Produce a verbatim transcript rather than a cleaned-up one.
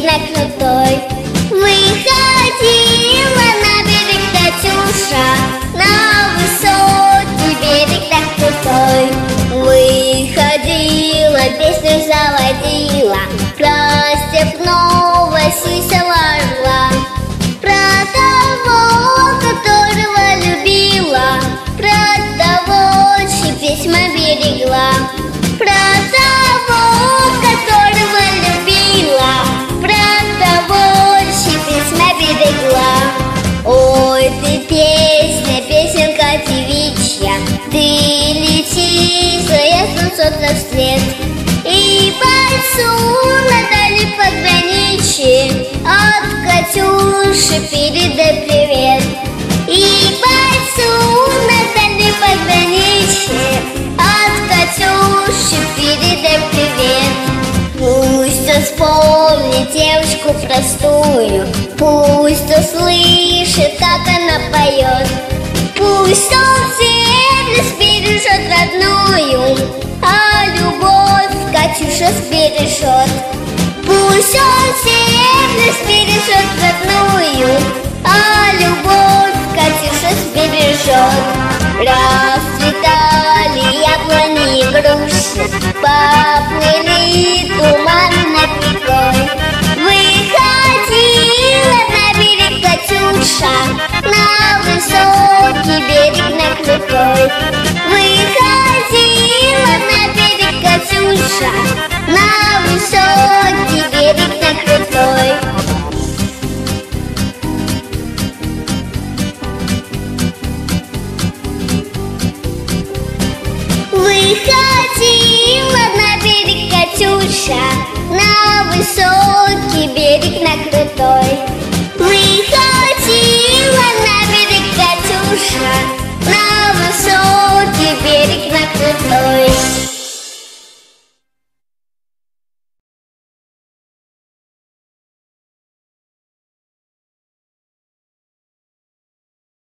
на крутой. Выходила на берег Катюша, на высокий берег на крутой. Выходила, песню заводила про степного сисела орла, про того, которого любила, про того, чьи письма берегла, про того, которого любила, про того, чьи письма берегла. Ой, ты песня, песенка девичья, ты лети за ясным солнцем вслед, и пальцу надали пограничье от Катюши передай привет. И пальцу надали пограничье от Катюши передай привет. Пусть он вспомнит девушку простую, пусть услышит, как она поет, пусть он землю сбережет родную, а любовь Катюша сбережет. Пусть он землю сбережет родную, а любовь Катюша сбережет. Расцветали яблони и груши, поплыли туманы над рекой. Выходила на берег Катюша, на высокий берег на крутой. Выходила на берег Катюша, на высокий берег на крутой. Выходила на берег Катюша, на высокий берег на крутой. Выходила на берег Катюша,